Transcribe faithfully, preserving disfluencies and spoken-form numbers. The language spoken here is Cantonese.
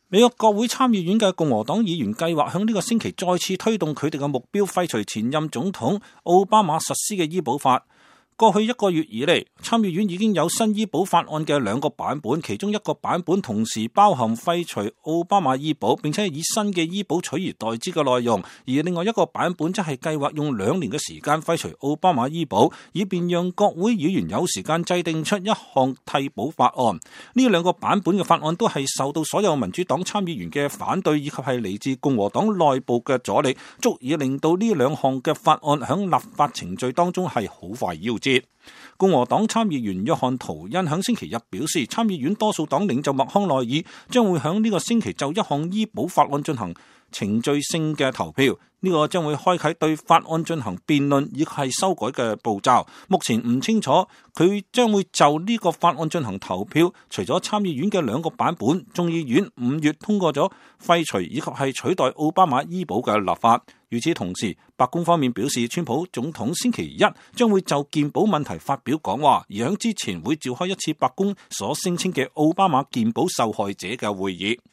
美國國會參議院嘅共和黨議員計劃響呢個星期再次推動佢哋嘅目標，廢除前任總統奧巴馬實施嘅醫保法。過去一個月以嚟，參議院已經有新醫保法案嘅兩個版本，其中一個版本同時包含廢除奧巴馬醫保，並且以新嘅醫保取而代之嘅內容；而另外一個版本則係計劃用兩年嘅時間廢除奧巴馬醫保，以便讓國會議員有時間制定出一項替補法案。呢兩個版本嘅法案都係受到所有民主黨參議員嘅反對，以及係嚟自共和黨內部嘅阻力，足以令到呢兩項嘅法案響立法程序當中係好快夭折。共和黨參議員約翰圖恩響星期日表示，參議院多數黨領袖麥康奈爾將會響呢個星期就一項醫保法案進行程序性嘅投票，呢個將會開啟對法案進行辯論以及係修改嘅步驟。目前唔清楚佢將會就呢個法案進行投票。除咗參議院嘅兩個版本，眾議院五月通過咗廢除以及係取代奧巴馬醫保嘅立法。與此同時，白宮方面表示，川普總統星期一將會就健保問題發表講話，而響之前會召開一次白宮所聲稱嘅奧巴馬健保受害者嘅會議。